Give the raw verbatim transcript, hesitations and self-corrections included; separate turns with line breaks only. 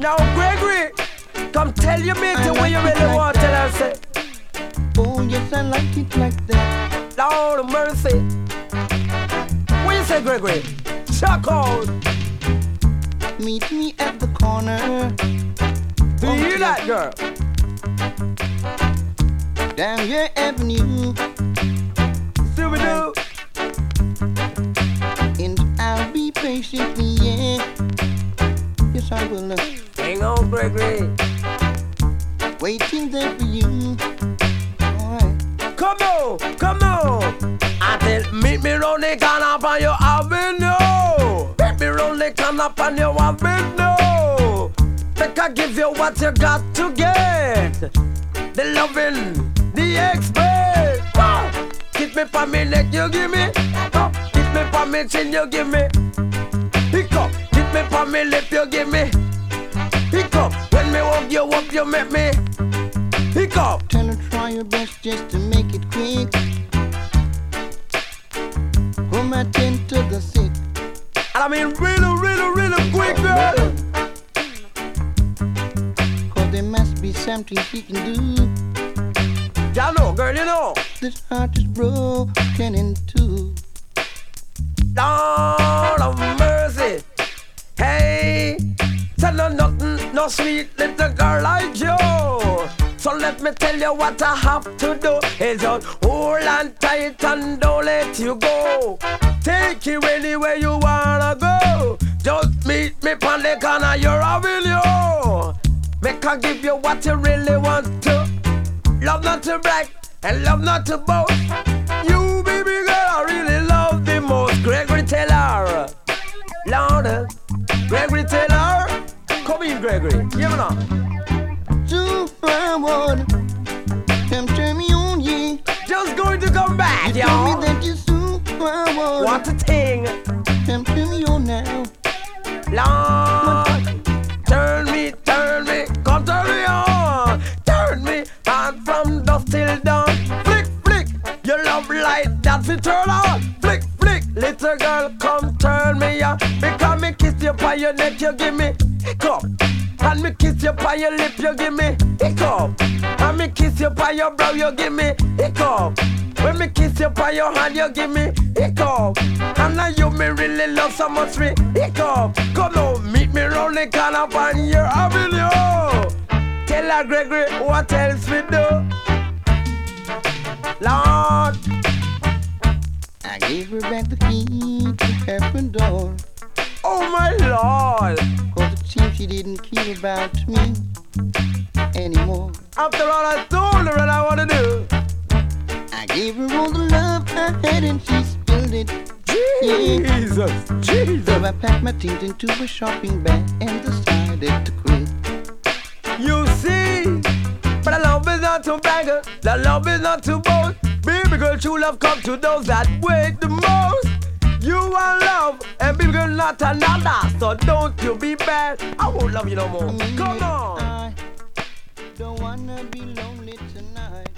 Now, Gregory, come tell your mate the way you really like want to tell her, say.
Oh, yes, I like it like that.
Lord of mercy. What you say, Gregory? Chuck out.
Meet me at the corner.
Do you hear that, girl?
Down your avenue.
Scooby-Doo.
And I'll be patiently, yeah. Yes, I will. Uh,
Hang on, Gregory.
Waiting there for you. Alright.
Come on, come on. I tell, meet me round the corner on your avenue. Meet me round the corner on your avenue. Make I give you what you got to get. The loving, the expert. Oh. Kiss me for me neck, you give me. Oh. Kiss me for me chin, you give me. Pick up. Kiss me for me lip, you give me. Pick up. When me hug you up, you make me. Pick up.
Tell her try your best just to make it quick. From my ten to the six.
And I mean really, really, really quick, girl.
Cause there must be something she can do.
Y'all know, girl, you know.
This heart is broken in two.
Lord of mercy. Hey, tell her nothing, no sweet little girl like you. So let me tell you what I have to do. Is just hold on tight and don't let you go. Take you anywhere you wanna go. Just meet me on the corner, you're avenue. Make her give you what you really want to. Love not to brag and love not to boast. You baby girl I really love the most. Gregory Taylor. Lord, Gregory Taylor. Come in, Gregory. Hear me now.
Superwood, come turn me on, yeah.
Just going to come back,
you
y'all.
Tell me that you're superwood.
What a thing.
Come turn me on now.
Lord, turn me, turn me, come turn me on. Turn me on from dusk till dawn. Flick, flick, your love light that we turn on. Flick, flick, little girl, come turn me on. Because me kiss you by your neck, you give me hiccup. And me kiss you by your lip, you give me hiccup. And me kiss you by your brow, you give me hiccup. When me kiss you by your hand, you give me hiccup. And now you me really love so much me hiccup. Come on, meet me round the corner on your avenue. Tell her Gregory what else we do. Lord,
I gave her back the key to her front door.
Oh my Lord.
Cause it seems she didn't care about me anymore.
After all I told her what I wanna do,
I gave her all the love I had and she spilled it.
Jesus, yeah. Jesus.
So I packed my things into a shopping bag and decided to quit.
You see, but the love is not to beggar, the love is not to boast. Baby girl, true love comes to those that wait the most. You are love, and baby girl not another. So don't you be bad, I won't love you no more.
I mean,
Come on.
I don't wanna be lonely tonight.